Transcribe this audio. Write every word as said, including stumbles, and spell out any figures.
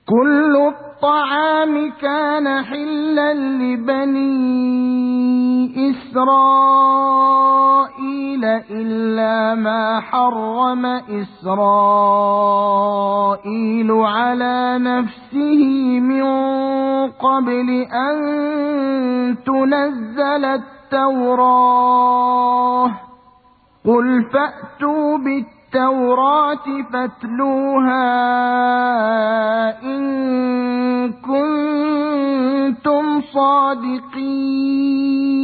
كل الطعام كان حلا لبني إسرائيل إلا ما حرم إسرائيل على نفسه من قبل أن تنزل التوراة قل فأتوا بالتوراة فاتلوها إن كنتم صادقين